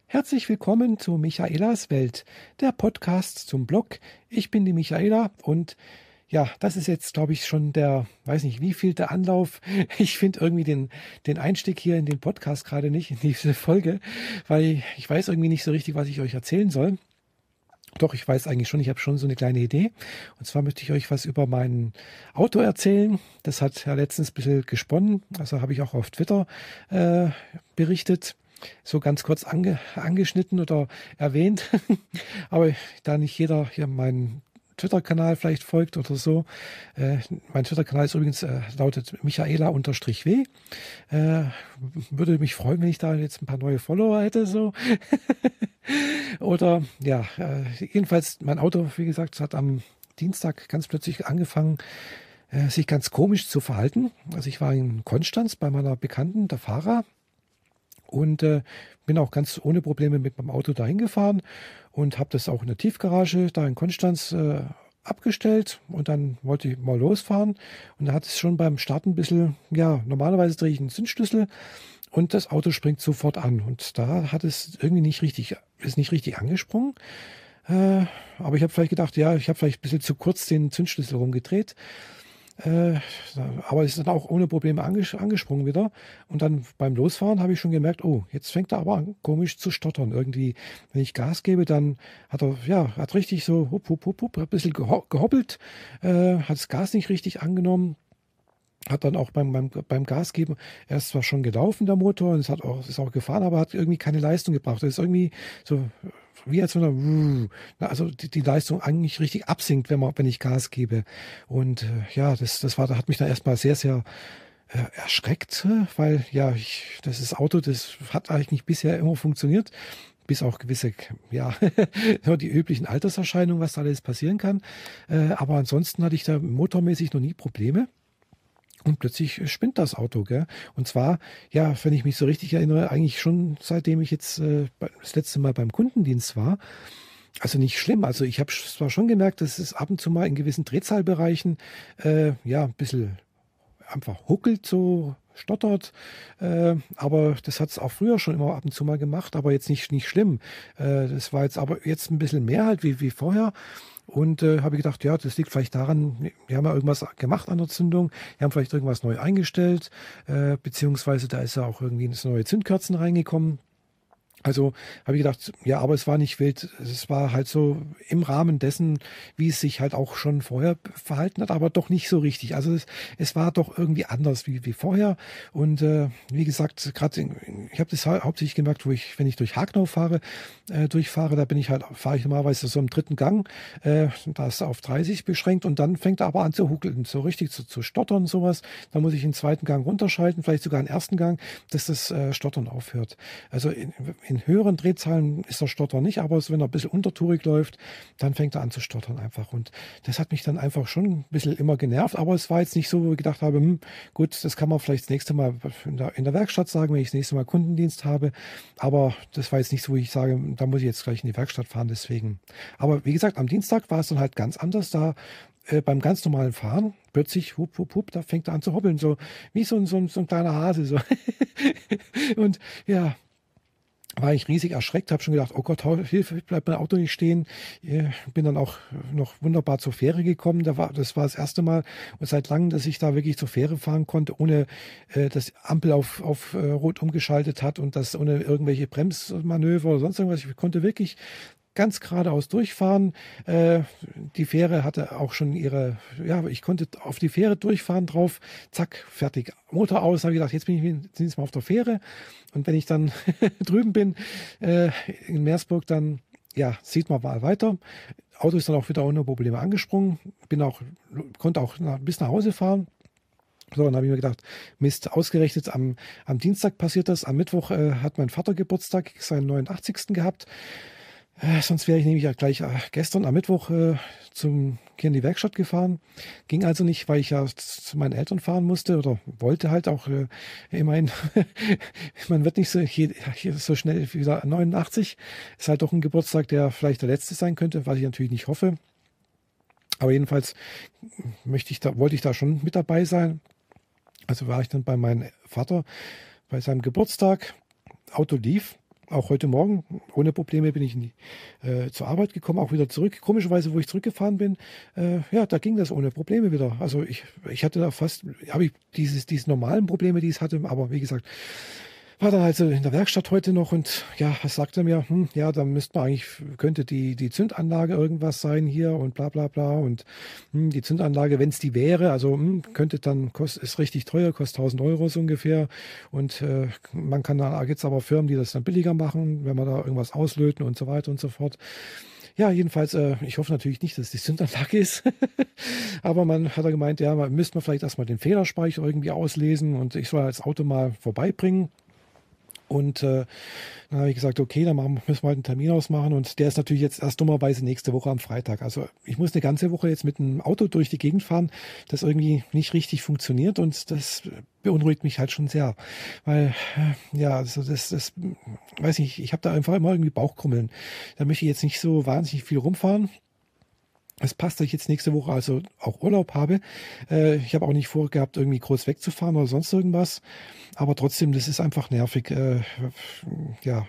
Herzlich willkommen zu Michaelas Welt, der Podcast zum Blog. Ich bin die Michaela und ja, das ist jetzt, glaube ich, schon der, weiß nicht, wievielte Anlauf. Ich finde irgendwie den Einstieg hier in den Podcast gerade nicht, in diese Folge, weil ich weiß irgendwie nicht so richtig, was ich euch erzählen soll. Doch, ich weiß eigentlich schon, ich habe schon so eine kleine Idee. Und zwar möchte ich euch was über mein Auto erzählen. Das hat ja letztens ein bisschen gesponnen. Also habe ich auch auf Twitter berichtet. So ganz kurz angeschnitten oder erwähnt. Aber da nicht jeder hier meinen Twitter-Kanal vielleicht folgt oder so. Mein Twitter-Kanal ist übrigens lautet Michaela_w. Äh, Würde mich freuen, wenn ich da jetzt ein paar neue Follower hätte. So. Oder ja, jedenfalls mein Auto, wie gesagt, hat am Dienstag ganz plötzlich angefangen, sich ganz komisch zu verhalten. Also ich war in Konstanz bei meiner Bekannten, der Fahrer, und bin auch ganz ohne Probleme mit meinem Auto dahin gefahren und habe das auch in der Tiefgarage da in Konstanz abgestellt und dann wollte ich mal losfahren und da hat es schon beim Starten ein bisschen, ja, normalerweise drehe ich einen Zündschlüssel und das Auto springt sofort an und da hat es irgendwie ist nicht richtig angesprungen. Aber ich habe vielleicht gedacht, ja, ich habe vielleicht ein bisschen zu kurz den Zündschlüssel rumgedreht. Äh, aber es ist dann auch ohne Probleme angesprungen wieder. Und dann beim Losfahren habe ich schon gemerkt, oh, jetzt fängt er aber an, komisch zu stottern. Irgendwie, wenn ich Gas gebe, dann hat er, ja, hat richtig so hup, hup, hup, hup, ein bisschen gehoppelt, hat das Gas nicht richtig angenommen. Hat dann auch beim Gas geben, er ist zwar schon gelaufen, der Motor, und ist auch gefahren, aber hat irgendwie keine Leistung gebracht. Das ist irgendwie so, wie als wenn also die Leistung eigentlich richtig absinkt, wenn ich Gas gebe. Und ja, da hat mich dann erstmal sehr, sehr erschreckt, weil ja, das Auto, das hat eigentlich bisher immer funktioniert. Bis auch gewisse, ja, so die üblichen Alterserscheinungen, was da alles passieren kann. Aber ansonsten hatte ich da motormäßig noch nie Probleme. Und plötzlich spinnt das Auto, gell? Und zwar, ja, wenn ich mich so richtig erinnere, eigentlich schon seitdem ich jetzt das letzte Mal beim Kundendienst war. Also nicht schlimm. Also ich habe zwar schon gemerkt, dass es ab und zu mal in gewissen Drehzahlbereichen ja ein bisschen einfach huckelt, so stottert. Aber das hat es auch früher schon immer ab und zu mal gemacht, aber jetzt nicht schlimm. Das war jetzt aber jetzt ein bisschen mehr halt wie vorher. Und habe ich gedacht, ja, das liegt vielleicht daran, wir haben ja irgendwas gemacht an der Zündung, wir haben vielleicht irgendwas neu eingestellt, beziehungsweise da ist ja auch irgendwie neue Zündkerzen reingekommen. Also habe ich gedacht, ja, aber es war nicht wild. Es war halt so im Rahmen dessen, wie es sich halt auch schon vorher verhalten hat, aber doch nicht so richtig. Also es war doch irgendwie anders wie vorher. Und wie gesagt, ich habe das hauptsächlich gemerkt, wenn ich durch Hagenau durchfahre, fahre ich normalerweise so im dritten Gang, da ist er auf 30 beschränkt und dann fängt er aber an zu huckeln, so richtig zu stottern und sowas. Da muss ich den zweiten Gang runterschalten, vielleicht sogar den ersten Gang, dass das Stottern aufhört. Also in höheren Drehzahlen ist der Stotter nicht, aber wenn er ein bisschen untertourig läuft, dann fängt er an zu stottern einfach. Und das hat mich dann einfach schon ein bisschen immer genervt, aber es war jetzt nicht so, wo ich gedacht habe, gut, das kann man vielleicht das nächste Mal in der Werkstatt sagen, wenn ich das nächste Mal Kundendienst habe. Aber das war jetzt nicht so, wo ich sage, da muss ich jetzt gleich in die Werkstatt fahren, deswegen. Aber wie gesagt, am Dienstag war es dann halt ganz anders. Da beim ganz normalen Fahren, plötzlich, hup, hup, hup, da fängt er an zu hoppeln, so wie so ein kleiner Hase. So. Und ja, war ich riesig erschreckt, habe schon gedacht, oh Gott, Hilfe, bleibt mein Auto nicht stehen. Bin dann auch noch wunderbar zur Fähre gekommen. Das war das erste Mal und seit langem, dass ich da wirklich zur Fähre fahren konnte, ohne dass die Ampel auf Rot umgeschaltet hat und das ohne irgendwelche Bremsmanöver oder sonst irgendwas. Ich konnte wirklich ganz geradeaus durchfahren. Die Fähre hatte auch schon ich konnte auf die Fähre durchfahren drauf, zack, fertig. Motor aus, habe ich gedacht, jetzt bin ich jetzt mal auf der Fähre. Und wenn ich dann drüben bin, in Meersburg, dann, ja, sieht man mal weiter. Auto ist dann auch wieder ohne Probleme angesprungen. Konnte auch bis nach Hause fahren. So, dann habe ich mir gedacht, Mist, ausgerechnet am Dienstag passiert das. Am Mittwoch hat mein Vater Geburtstag, seinen 89. gehabt. Sonst wäre ich nämlich ja gleich gestern am Mittwoch hier in die Werkstatt gefahren. Ging also nicht, weil ich ja zu meinen Eltern fahren musste oder wollte halt auch immerhin. Man wird nicht so schnell wieder 89. Ist halt doch ein Geburtstag, der vielleicht der letzte sein könnte, was ich natürlich nicht hoffe. Aber jedenfalls wollte ich da schon mit dabei sein. Also war ich dann bei meinem Vater bei seinem Geburtstag. Auto lief. auch heute Morgen ohne Probleme bin ich zur Arbeit gekommen, auch wieder zurück. Komischerweise, wo ich zurückgefahren bin, ja, da ging das ohne Probleme wieder. Also ich hatte da fast, habe ich diese normalen Probleme, die es hatte, aber wie gesagt, war dann also in der Werkstatt heute noch und ja, was sagt er mir? Ja, da könnte die Zündanlage irgendwas sein hier und bla bla bla und die Zündanlage, wenn es die wäre, also ist richtig teuer, kostet 1.000 € so ungefähr und man kann da gibt's aber Firmen, die das dann billiger machen, wenn man da irgendwas auslöten und so weiter und so fort. Ja, jedenfalls, ich hoffe natürlich nicht, dass es die Zündanlage ist. Aber man hat gemeint, ja, müsste man vielleicht erstmal den Fehlerspeicher irgendwie auslesen und ich soll das Auto mal vorbeibringen. Und dann habe ich gesagt, okay, müssen wir halt einen Termin ausmachen. Und der ist natürlich jetzt erst dummerweise nächste Woche am Freitag. Also ich muss eine ganze Woche jetzt mit einem Auto durch die Gegend fahren, das irgendwie nicht richtig funktioniert. Und das beunruhigt mich halt schon sehr. Weil, ja, also das weiß nicht, ich habe da einfach immer irgendwie Bauchkrummeln. Da möchte ich jetzt nicht so wahnsinnig viel rumfahren. Es passt, dass ich jetzt nächste Woche also auch Urlaub habe. Ich habe auch nicht vorgehabt, irgendwie groß wegzufahren oder sonst irgendwas. Aber trotzdem, das ist einfach nervig. Ja,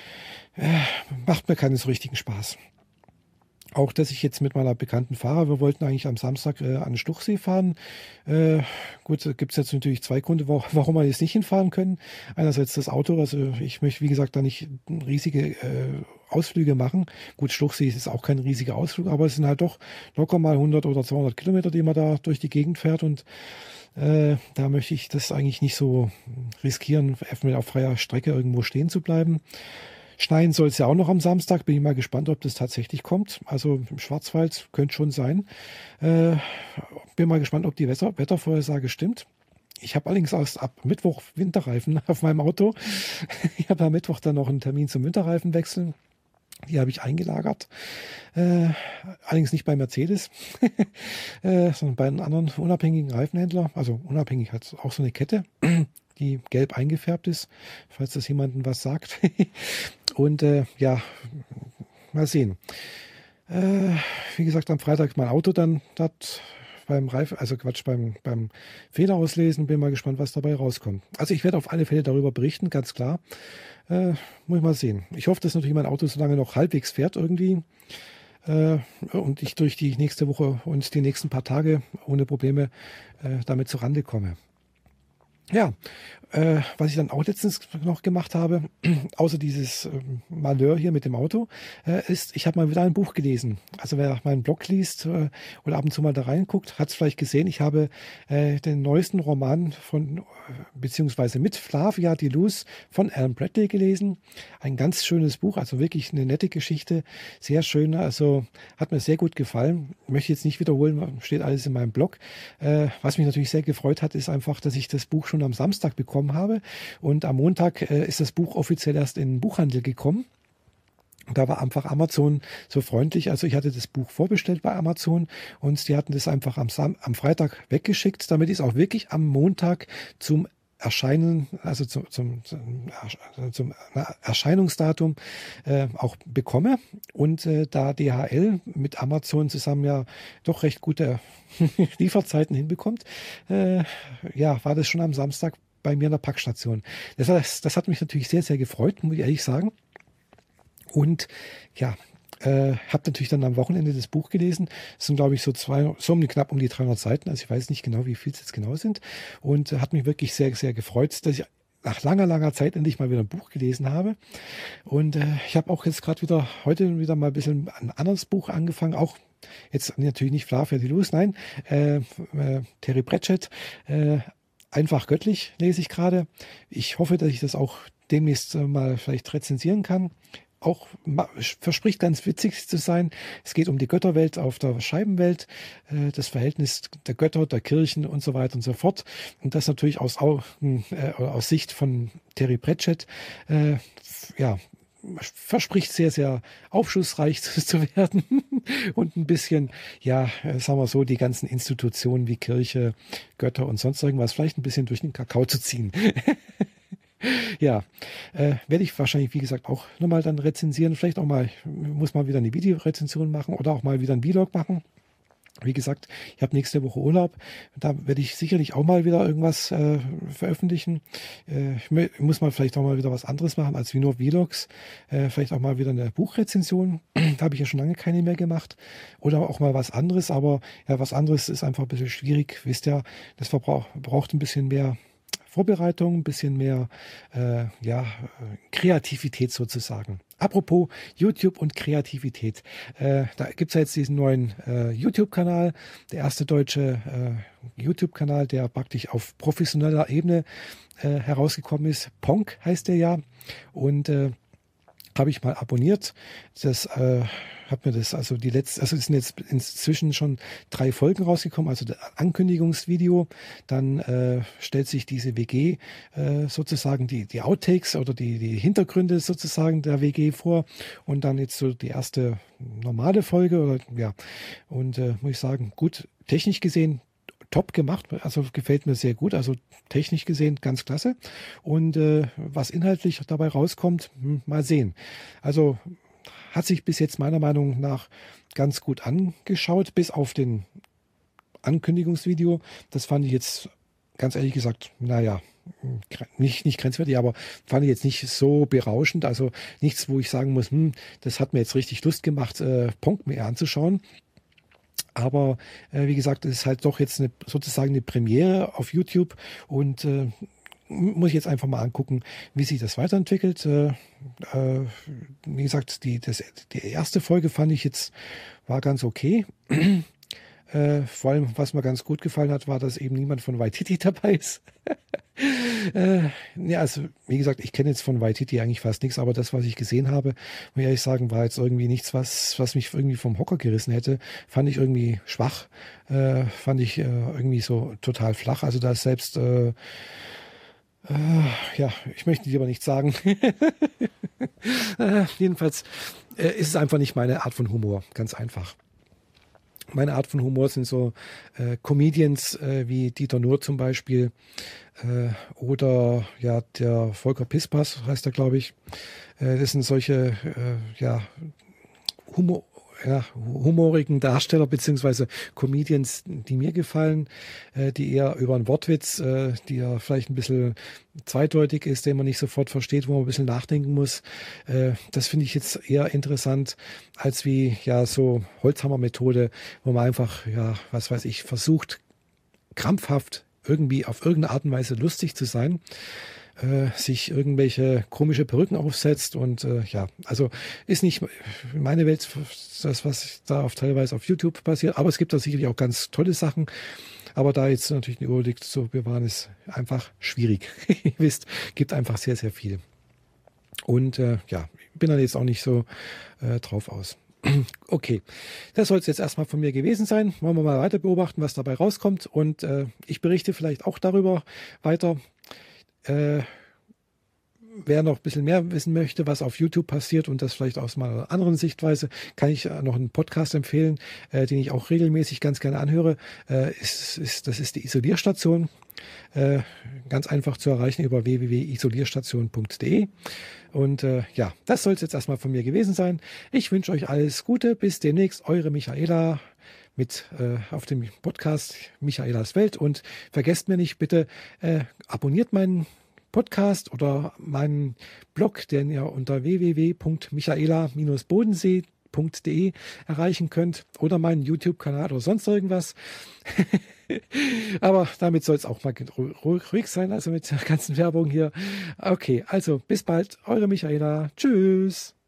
macht mir keinen so richtigen Spaß. Auch, dass ich jetzt mit meiner Bekannten fahre. Wir wollten eigentlich am Samstag an den Stuchsee fahren. Gut, da gibt es jetzt natürlich zwei Gründe, warum wir jetzt nicht hinfahren können. Einerseits das Auto. Also ich möchte, wie gesagt, da nicht riesige Ausflüge machen. Gut, Stuchsee ist auch kein riesiger Ausflug, aber es sind halt doch locker mal 100 oder 200 Kilometer, die man da durch die Gegend fährt. Und da möchte ich das eigentlich nicht so riskieren, auf freier Strecke irgendwo stehen zu bleiben. Schneien soll es ja auch noch am Samstag. Bin ich mal gespannt, ob das tatsächlich kommt. Also im Schwarzwald könnte schon sein. Bin mal gespannt, ob die Wettervorhersage stimmt. Ich habe allerdings erst ab Mittwoch Winterreifen auf meinem Auto. Ich habe am Mittwoch dann noch einen Termin zum Winterreifen wechseln. Die habe ich eingelagert. Allerdings nicht bei Mercedes, sondern bei einem anderen unabhängigen Reifenhändler. Also unabhängig hat auch so eine Kette, die gelb eingefärbt ist, falls das jemandem was sagt. Und ja, mal sehen. Wie gesagt, am Freitag mein Auto dann dort beim Fehler auslesen. Bin mal gespannt, was dabei rauskommt. Also ich werde auf alle Fälle darüber berichten, ganz klar. Muss ich mal sehen. Ich hoffe, dass natürlich mein Auto so lange noch halbwegs fährt irgendwie. Und ich durch die nächste Woche und die nächsten paar Tage ohne Probleme damit zurande komme. Ja, was ich dann auch letztens noch gemacht habe, außer dieses Malheur hier mit dem Auto, ist, ich habe mal wieder ein Buch gelesen. Also wer meinen Blog liest oder ab und zu mal da reinguckt, hat es vielleicht gesehen. Ich habe den neuesten Roman beziehungsweise mit Flavia de Luz von Alan Bradley gelesen. Ein ganz schönes Buch, also wirklich eine nette Geschichte, sehr schön. Also hat mir sehr gut gefallen. Möchte jetzt nicht wiederholen, steht alles in meinem Blog. Was mich natürlich sehr gefreut hat, ist einfach, dass ich das Buch schon am Samstag bekommen habe und am Montag ist das Buch offiziell erst in den Buchhandel gekommen. Da war einfach Amazon so freundlich. Also ich hatte das Buch vorbestellt bei Amazon und die hatten das einfach am Freitag weggeschickt, damit ich es auch wirklich am Montag zum Erscheinen, also zum Erscheinungsdatum auch bekomme. Und da DHL mit Amazon zusammen ja doch recht gute Lieferzeiten hinbekommt, ja, war das schon am Samstag bei mir in der Packstation. Das hat mich natürlich sehr, sehr gefreut, muss ich ehrlich sagen. Und ja, habe natürlich dann am Wochenende das Buch gelesen. Es sind, glaube ich, knapp um die 300 Seiten. Also ich weiß nicht genau, wie viel es jetzt genau sind. Und hat mich wirklich sehr, sehr gefreut, dass ich nach langer, langer Zeit endlich mal wieder ein Buch gelesen habe. Und ich habe auch jetzt gerade heute wieder mal ein bisschen ein anderes Buch angefangen. Auch jetzt natürlich nicht Flavia de Luz, nein, Terry Pratchett. Einfach göttlich lese ich gerade. Ich hoffe, dass ich das auch demnächst mal vielleicht rezensieren kann. Auch verspricht ganz witzig zu sein. Es geht um die Götterwelt auf der Scheibenwelt, das Verhältnis der Götter, der Kirchen und so weiter und so fort. Und das natürlich aus Sicht von Terry Pratchett, ja, verspricht sehr, sehr aufschlussreich zu werden und ein bisschen, ja, sagen wir so, die ganzen Institutionen wie Kirche, Götter und sonst irgendwas vielleicht ein bisschen durch den Kakao zu ziehen. Ja, werde ich wahrscheinlich, wie gesagt, auch nochmal dann rezensieren. Vielleicht auch mal, muss mal wieder eine Videorezension machen oder auch mal wieder ein Vlog machen. Wie gesagt, ich habe nächste Woche Urlaub. Da werde ich sicherlich auch mal wieder irgendwas veröffentlichen. Ich muss mal vielleicht auch mal wieder was anderes machen als wie nur Vlogs. Vielleicht auch mal wieder eine Buchrezension. Da habe ich ja schon lange keine mehr gemacht. Oder auch mal was anderes. Aber ja, was anderes ist einfach ein bisschen schwierig. Wisst ihr, das braucht ein bisschen mehr Vorbereitung, ein bisschen mehr Kreativität sozusagen. Apropos YouTube und Kreativität. Da gibt es ja jetzt diesen neuen YouTube-Kanal, der erste deutsche YouTube-Kanal, der praktisch auf professioneller Ebene herausgekommen ist. Ponk heißt der ja. Und habe ich mal abonniert. Das hat mir das, also es sind jetzt inzwischen schon 3 Folgen rausgekommen, also das Ankündigungsvideo. Dann stellt sich diese WG sozusagen die Outtakes oder die Hintergründe sozusagen der WG vor und dann jetzt so die erste normale Folge oder ja. Und muss ich sagen, gut, technisch gesehen top gemacht, also gefällt mir sehr gut, also technisch gesehen ganz klasse. Und was inhaltlich dabei rauskommt, mal sehen. Also hat sich bis jetzt meiner Meinung nach ganz gut angeschaut, bis auf den Ankündigungsvideo. Das fand ich jetzt ganz ehrlich gesagt, naja, nicht grenzwertig, aber fand ich jetzt nicht so berauschend. Also nichts, wo ich sagen muss, das hat mir jetzt richtig Lust gemacht, Ponk mir anzuschauen. Aber wie gesagt, es ist halt doch jetzt sozusagen eine Premiere auf YouTube und muss ich jetzt einfach mal angucken, wie sich das weiterentwickelt. Wie gesagt, die erste Folge fand ich jetzt, war ganz okay. Vor allem, was mir ganz gut gefallen hat, war, dass eben niemand von Waititi dabei ist. Ja, also wie gesagt, ich kenne jetzt von Waititi eigentlich fast nichts, aber das, was ich gesehen habe, muss ich ehrlich sagen, war jetzt irgendwie nichts, was mich irgendwie vom Hocker gerissen hätte. Fand ich irgendwie schwach, fand ich irgendwie so total flach. Also da ist selbst, ja, ich möchte lieber nicht sagen. Jedenfalls ist es einfach nicht meine Art von Humor, ganz einfach. Meine Art von Humor sind so Comedians wie Dieter Nuhr zum Beispiel oder ja der Volker Pispas heißt er, glaube ich. Das sind solche humorigen Darsteller beziehungsweise Comedians, die mir gefallen, die eher über einen Wortwitz, die ja vielleicht ein bisschen zweideutig ist, den man nicht sofort versteht, wo man ein bisschen nachdenken muss. Das finde ich jetzt eher interessant als wie ja so Holzhammer-Methode, wo man einfach, ja, was weiß ich, versucht krampfhaft irgendwie auf irgendeine Art und Weise lustig zu sein. Sich irgendwelche komische Perücken aufsetzt und ja, also ist nicht meine Welt, das, was da teilweise auf YouTube passiert, aber es gibt da sicherlich auch ganz tolle Sachen, aber da jetzt natürlich eine Überblick zu bewahren, ist einfach schwierig. Ihr wisst, gibt einfach sehr, sehr viel. Und ja, ich bin dann jetzt auch nicht so drauf aus. Okay, das soll es jetzt erstmal von mir gewesen sein. Wollen wir mal weiter beobachten, was dabei rauskommt und ich berichte vielleicht auch darüber weiter. Wer noch ein bisschen mehr wissen möchte, was auf YouTube passiert und das vielleicht aus meiner anderen Sichtweise, kann ich noch einen Podcast empfehlen, den ich auch regelmäßig ganz gerne anhöre. Das ist die Isolierstation. Ganz einfach zu erreichen über www.isolierstation.de. Und ja, das soll es jetzt erstmal von mir gewesen sein. Ich wünsche euch alles Gute. Bis demnächst. Eure Michaela mit auf dem Podcast Michaelas Welt. Und vergesst mir nicht, bitte abonniert meinen Podcast oder meinen Blog, den ihr unter www.michaela-bodensee.de erreichen könnt oder meinen YouTube-Kanal oder sonst irgendwas. Aber damit soll es auch mal ruhig sein, also mit der ganzen Werbung hier. Okay, also bis bald, eure Michaela. Tschüss.